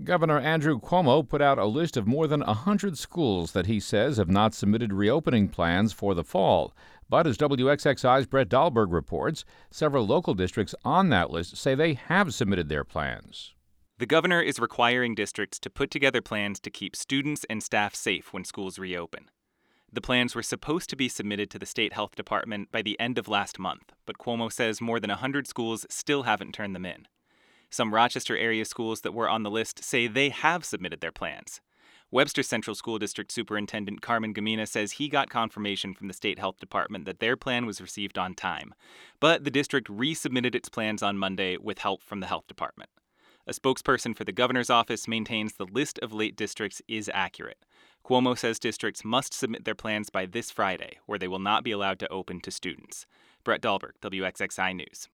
Governor Andrew Cuomo put out a list of more than 100 schools that he says have not submitted reopening plans for the fall. But as WXXI's Brett Dahlberg reports, several local districts on that list say they have submitted their plans. The governor is requiring districts to put together plans to keep students and staff safe when schools reopen. The plans were supposed to be submitted to the state health department by the end of last month, but Cuomo says more than 100 schools still haven't turned them in. Some Rochester area schools that were on the list say they have submitted their plans. Webster Central School District Superintendent Carmen Gamina says he got confirmation from the state health department that their plan was received on time, but the district resubmitted its plans on Monday with help from the health department. A spokesperson for the governor's office maintains the list of late districts is accurate. Cuomo says districts must submit their plans by this Friday, or they will not be allowed to open to students. Brett Dahlberg, WXXI News.